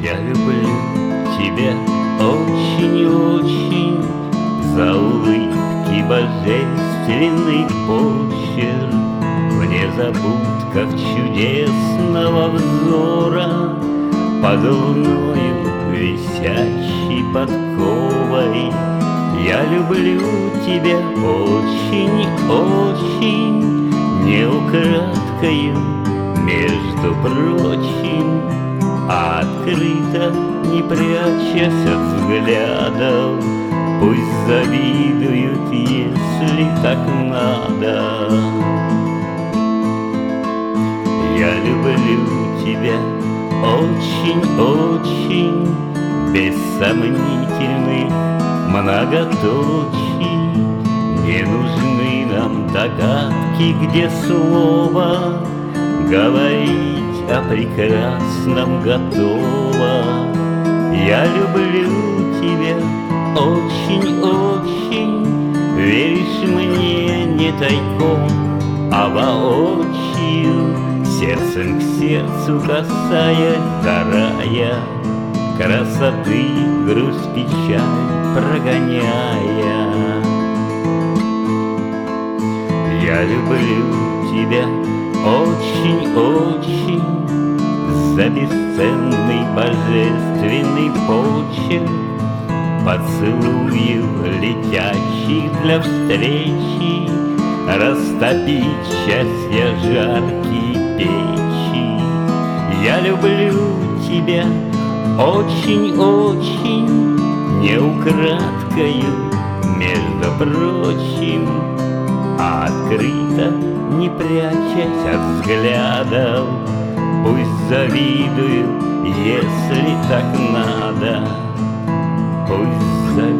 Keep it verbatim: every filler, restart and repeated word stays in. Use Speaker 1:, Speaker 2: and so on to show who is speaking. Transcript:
Speaker 1: Я люблю тебя очень-очень за улыбки, божественный почерк, в незабудках чудесного взора, под луною, висящей подковой. Я люблю тебя очень-очень, не украдкою, между прочим, а открыто, не прячась от взглядов. Пусть завидуют, если так надо. Я люблю тебя очень-очень, без сомнительных многоточий. Не нужны нам догадки, где слово говорить о прекрасном готово. Я люблю тебя очень-очень, веришь мне не тайком, а воочию, сердцем к сердцу касаясь до рая, красоты, грусть, печаль прогоняя. Я люблю тебя очень-очень за бесценный божественный почерк, поцелуев, летящих для встречи, растопить счастье жаркие печи. Я люблю тебя очень-очень, не украдкою, между прочим, а открыто, не прячась от взглядов. Пусть завидуют, если так надо. Пусть завидуют.